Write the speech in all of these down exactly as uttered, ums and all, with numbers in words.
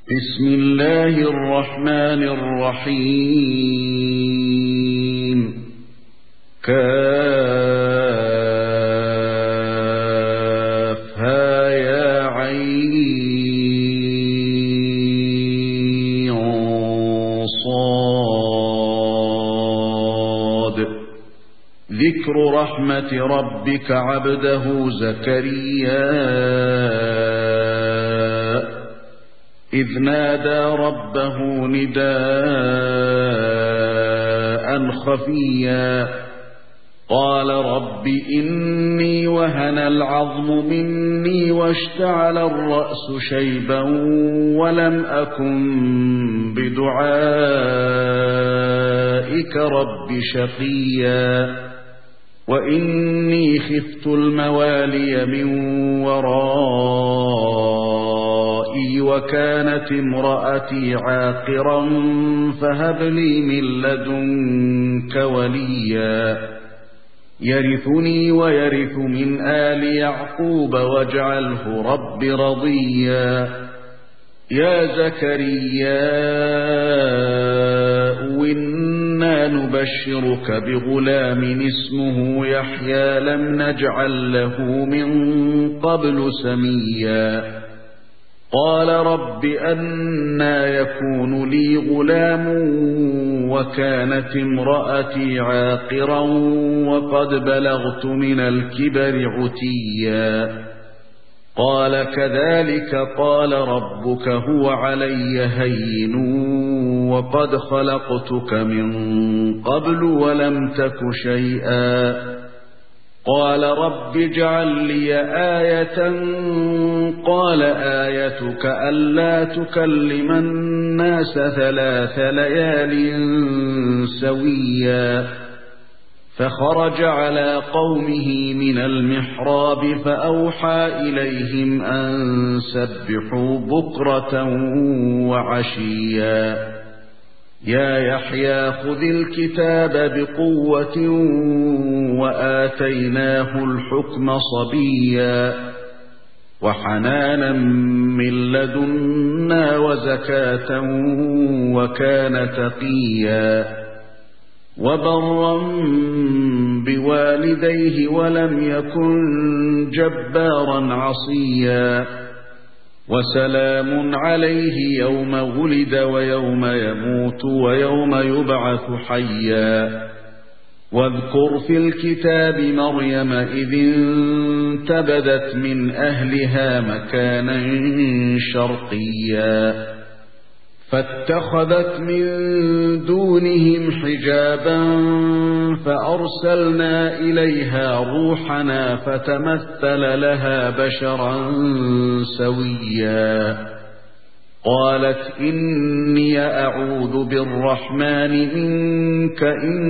بسم الله الرحمن الرحيم. كافها يا عين صاد. ذكر رحمة ربك عبده زكريا إذ نادى ربه نداء خفيا قال رب إني وهن العظم مني واشتعل الرأس شيبا ولم أكن بدعائك رب شقيا وإني خفت الموالي من ورائي وكانت امرأتي عاقرا فهب لي من لدنك وليا يرثني ويرث من آل يعقوب واجعله رب رضيا. يا زكريا إنا نبشرك بغلام اسمه يحيى لم نجعل له من قبل سميا قال رب أنى يكون لي غلام وكانت امرأتي عاقرا وقد بلغت من الكبر عتيا قال كذلك قال ربك هو علي هين وقد خلقتك من قبل ولم تك شيئا قال رب اجعل لي آية قال آيتك ألا تكلم الناس ثلاث ليال سويا فخرج على قومه من المحراب فأوحى إليهم أن سبحوا بكرة وعشيا يا يحيى خذ الكتاب بقوة وآتيناه الحكم صبيا وحنانا من لدنا وزكاة وكان تقيا وبرا بوالديه ولم يكن جبارا عصيا وسلام عليه يوم ولد ويوم يموت ويوم يبعث حيا واذكر في الكتاب مريم إذ انتبذت من أهلها مكانا شرقيا فاتخذت من دونهم حجابا فأرسلنا إليها روحنا فتمثل لها بشرا سويا قالت إني أعوذ بالرحمن منك إن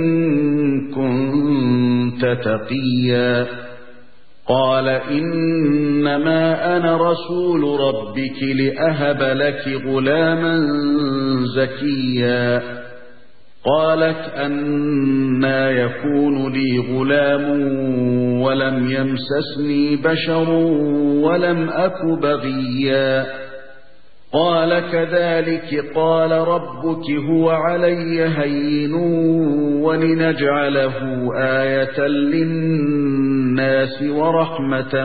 كنت تقيا قال إنما أنا رسول ربك لأهب لك غلاما زكيا قالت أنى يكون لي غلام ولم يمسسني بشر ولم أك بغيا قال كذلك قال ربك هو علي هين ولنجعله آية للناس ورحمة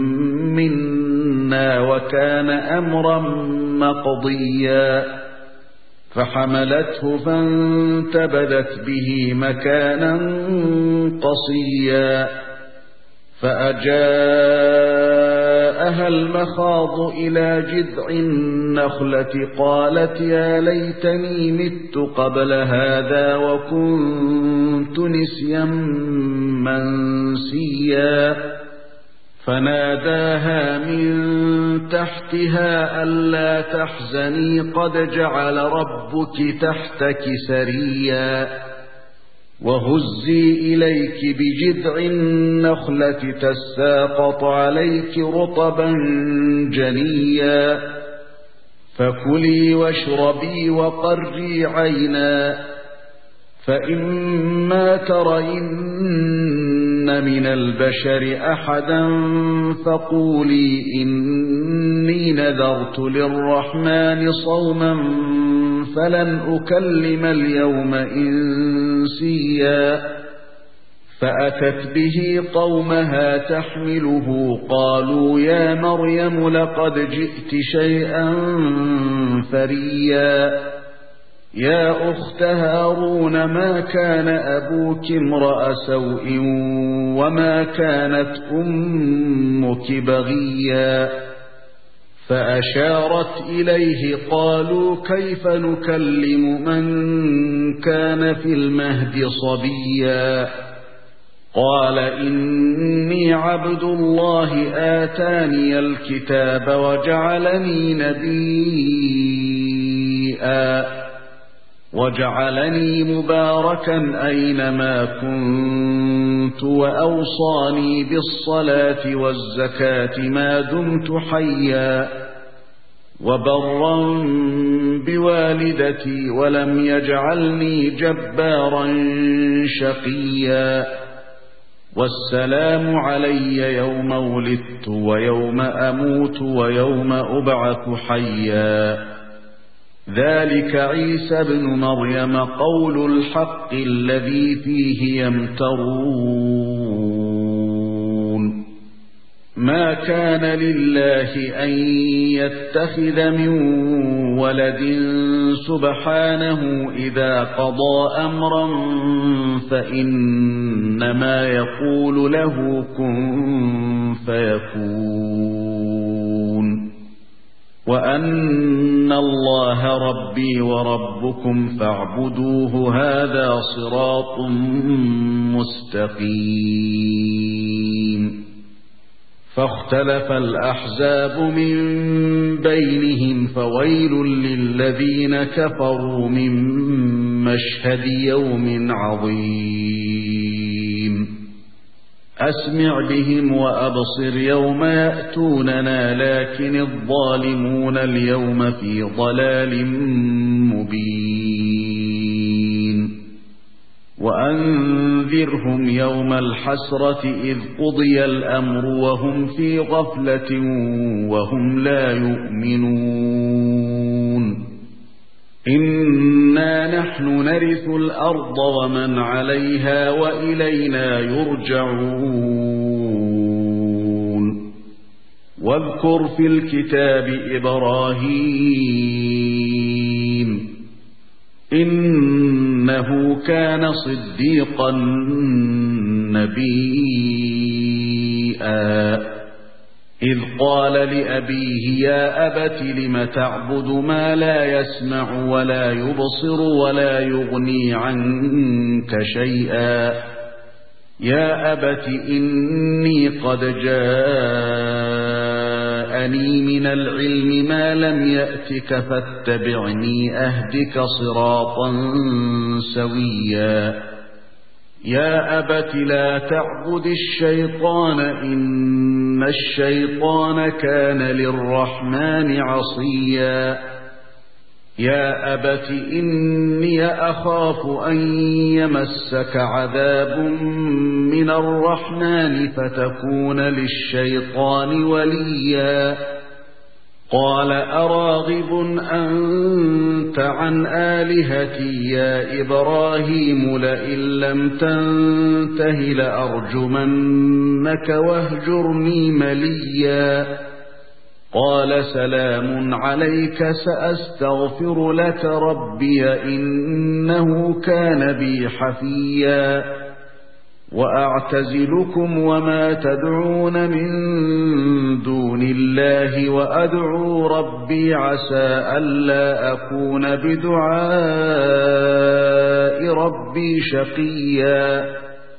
منا وكان أمرا مقضيا فحملته فانتبذت به مكانا قصيا فأجاءها المخاض إلى جذع النخلة قالت يا ليتني مت قبل هذا وكنت نسيا منسيا فناداها من تحتها ألا تحزني قد جعل ربك تحتك سريا وهزي إليك بجذع النخلة تساقط عليك رطبا جنيا فكلي واشربي وقري عينا فإما ترين من البشر أحدا فقولي إني نذرت للرحمن صوما فلن أكلم اليوم إنسيا فأتت به قومها تحمله قالوا يا مريم لقد جئت شيئا فريا يا أخت هارون ما كان أبوك امرأ سوء وما كانت أمك بغيا فأشارت إليه قالوا كيف نكلم من كان في المهد صبيا قال إني عبد الله آتاني الكتاب وجعلني نبيا وجعلني مباركا أينما كنت وأوصاني بالصلاة والزكاة ما دمت حيا وبرا بوالدتي ولم يجعلني جبارا شقيا والسلام علي يوم ولدت ويوم أموت ويوم أبعث حيا ذلك عيسى ابن مريم قول الحق الذي فيه يمترون ما كان لله أن يتخذ من ولد سبحانه إذا قضى أمرا فإنما يقول له كن فيكون وأن الله ربي وربكم فاعبدوه هذا صراط مستقيم فاختلف الأحزاب من بينهم فويل للذين كفروا من مشهد يوم عظيم أسمع بهم وأبصر يوم يأتوننا لكن الظالمون اليوم في ضلال مبين وأنذرهم يوم الحسرة إذ قضي الأمر وهم في غفلة وهم لا يؤمنون إنا نحن نرث الأرض ومن عليها وإلينا يرجعون واذكر في الكتاب إبراهيم إنه كان صديقا نبيا إذ قال لأبيه يا أبت لم تعبد ما لا يسمع ولا يبصر ولا يغني عنك شيئا يا أبت إني قد جاءني من العلم ما لم يأتك فاتبعني أهدك صراطا سويا يا أبت لا تعبد الشيطان إن الشيطان كان للرحمن عصيا يا أبت إني أخاف أن يمسك عذاب من الرحمن فتكون للشيطان وليا قال أراغب أنت عن آلهتي يا إبراهيم لئن لم تنته لأرجمنك واهجرني مليا قال سلام عليك سأستغفر لك ربي إنه كان بي حفيا وأعتزلكم وما تدعون من دون الله وأدعو ربي عسى ألا أكون بدعاء ربي شقيا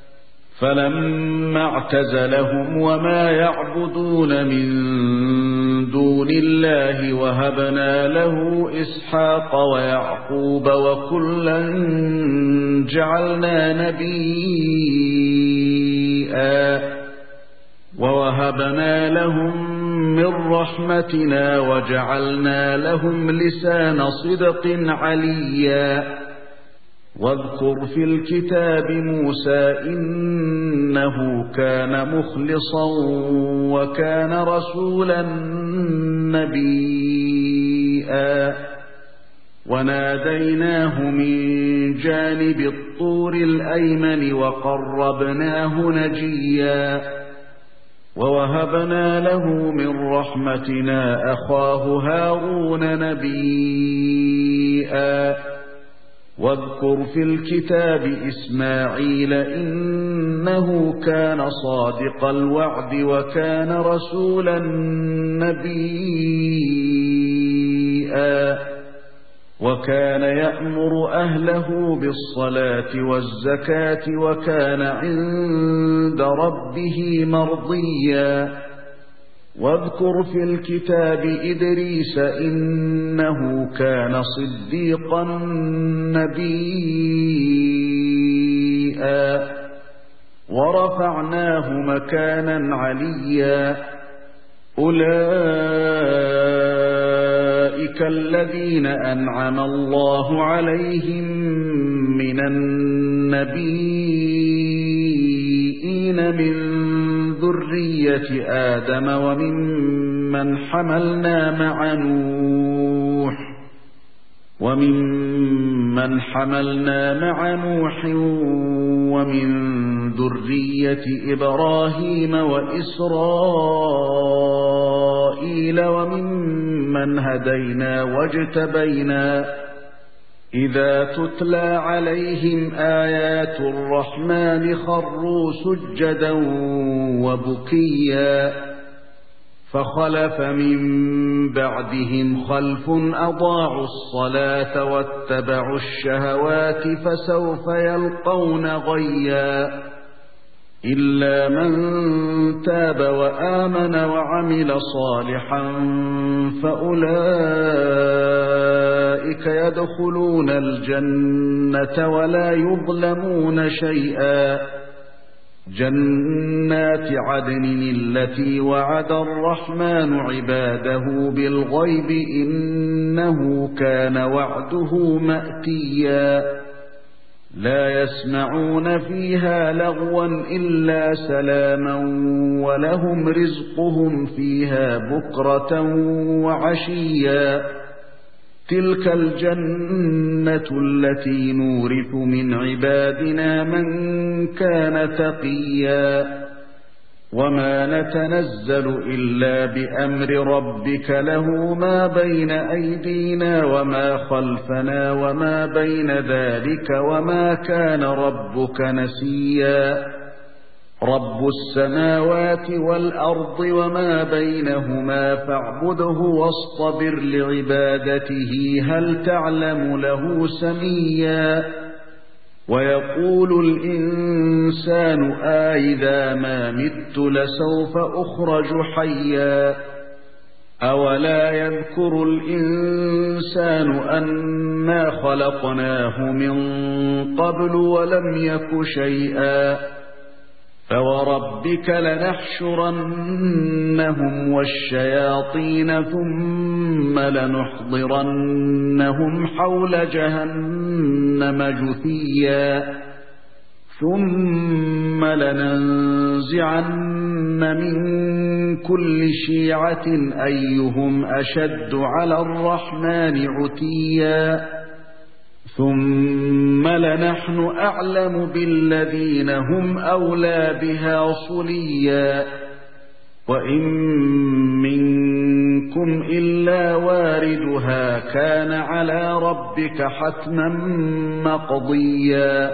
فلما اعتزلهم وما يعبدون من دون الله وهبنا له إسحاق ويعقوب وكلا جعلنا نبيا ووهبنا لهم من رحمتنا وجعلنا لهم لسان صدق عليا واذكر في الكتاب موسى إنه كان مخلصا وكان رسولا نبيا وناديناه من جانب الطور الأيمن وقربناه نجيا ووهبنا له من رحمتنا أخاه هارون نبيا واذكر في الكتاب إسماعيل إنه كان صادق الوعد وكان رسولا نبيا وكان يأمر أهله بالصلاة والزكاة وكان عند ربه مرضيا واذكر في الكتاب إدريس إنه كان صديقا نبيا ورفعناه مكانا عليا أولئك الذين أنعم الله عليهم من النبيين من ذرية آدم وممن حملنا مع نوح وممن حملنا مع نوح ومن ذرية إبراهيم وإسرائيل وممن هدينا واجتبينا إذا تتلى عليهم آيات الرحمن خروا سجدا وبكيا فخلف من بعدهم خلف أضاعوا الصلاة واتبعوا الشهوات فسوف يلقون غيا إلا من تاب وآمن وعمل صالحا فأولئك يدخلون الجنة ولا يظلمون شيئا جنات عدن التي وعد الرحمن عباده بالغيب إنه كان وعده مأتيا لا يسمعون فيها لغوا إلا سلاما ولهم رزقهم فيها بكرة وعشيا تلك الجنة التي نورث من عبادنا من كان تقيا وما نتنزل إلا بأمر ربك له ما بين أيدينا وما خلفنا وما بين ذلك وما كان ربك نسيا رب السماوات والأرض وما بينهما فاعبده واصطبر لعبادته هل تعلم له سميا ويقول الإنسان أإذا ما مت لسوف أخرج حيا أولا يذكر الإنسان أنا خلقناه من قبل ولم يك شيئا فوربك لنحشرنهم والشياطين ثم لنحضرنهم حول جهنم جثيا ثم لننزعن من كل شيعة أيهم أشد على الرحمن عتيا ثم لنحن أعلم بالذين هم أولى بها صليا وإن منكم إلا واردها كان على ربك حتما مقضيا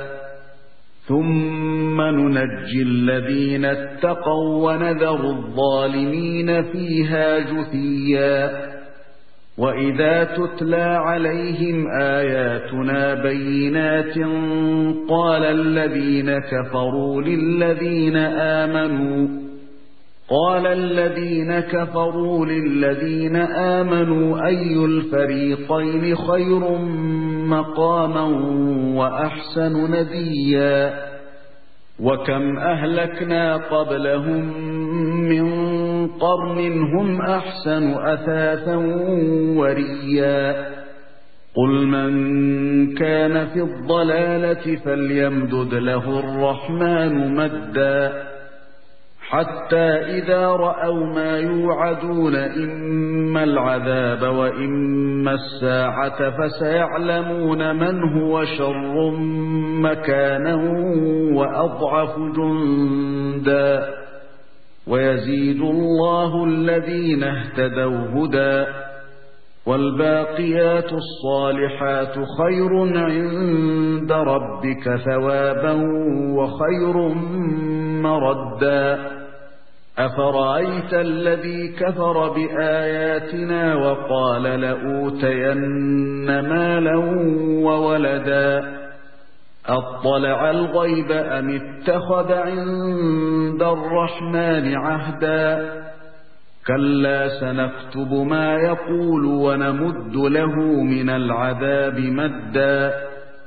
ثم ننجي الذين اتقوا ونذر الظالمين فيها جثيا وإذا تتلى عليهم آياتنا بينات قال الذين كفروا للذين آمنوا قال الذين كفروا للذين آمنوا أي الفريقين خير مقاما وأحسن نديا وكم أهلكنا قبلهم من قرن هم أحسن أثاثا وريا قل من كان في الضلالة فليمدد له الرحمن مدا حتى إذا رأوا ما يوعدون إما العذاب وإما الساعة فسيعلمون من هو شر مكانا وأضعف جندا ويزيد الله الذين اهتدوا هدى والباقيات الصالحات خير عند ربك ثوابا وخير مردا أفرأيت الذي كفر بآياتنا وقال لأوتين مالا وولدا أطلع الغيب أم اتخذ عند الرحمن عهدا كلا سنكتب ما يقول ونمد له من العذاب مدا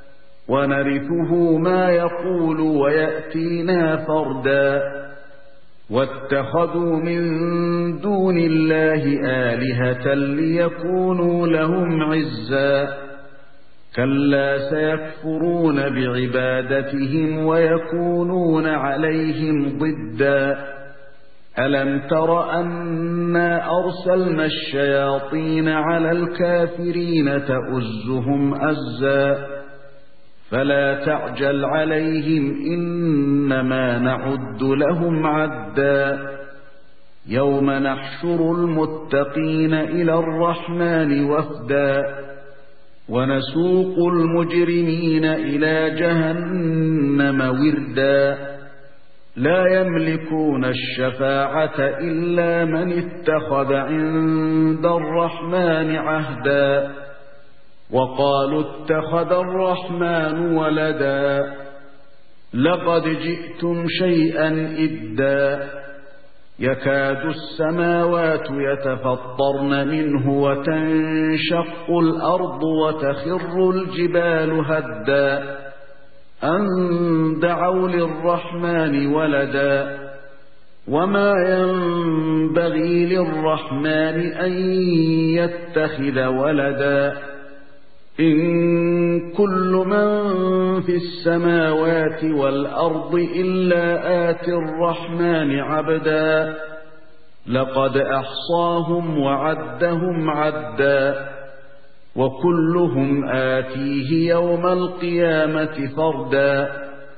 ونرثه ما يقول ويأتينا فردا واتخذوا من دون الله آلهة ليكونوا لهم عزا كلا سيكفرون بعبادتهم ويكونون عليهم ضدا ألم تر أنا أرسلنا الشياطين على الكافرين تؤزهم أزا فلا تعجل عليهم إنما نعد لهم عدا يوم نحشر المتقين إلى الرحمن وفدا ونسوق المجرمين إلى جهنم وردا لا يملكون الشفاعة إلا من اتخذ عند الرحمن عهدا وقالوا اتخذ الرحمن ولدا لقد جئتم شيئا إدا يكاد السماوات يتفطرن منه وتنشق الأرض وتخر الجبال هدا أن دعوا للرحمن ولدا وما ينبغي للرحمن أن يتخذ ولدا إن كل من في السماوات والأرض إلا آتي الرحمن عبدا لقد أحصاهم وعدهم عدا وكلهم آتيه يوم القيامة فردا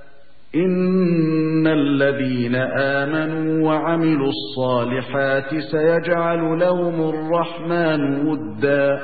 إن الذين آمنوا وعملوا الصالحات سيجعل لهم الرحمن ودا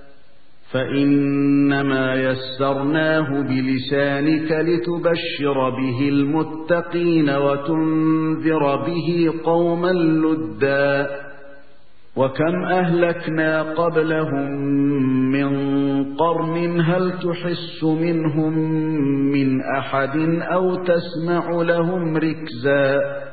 فإنما يسرناه بلسانك لتبشر به المتقين وتنذر به قوما لدا وكم أهلكنا قبلهم من قرن هل تحس منهم من أحد أو تسمع لهم ركزا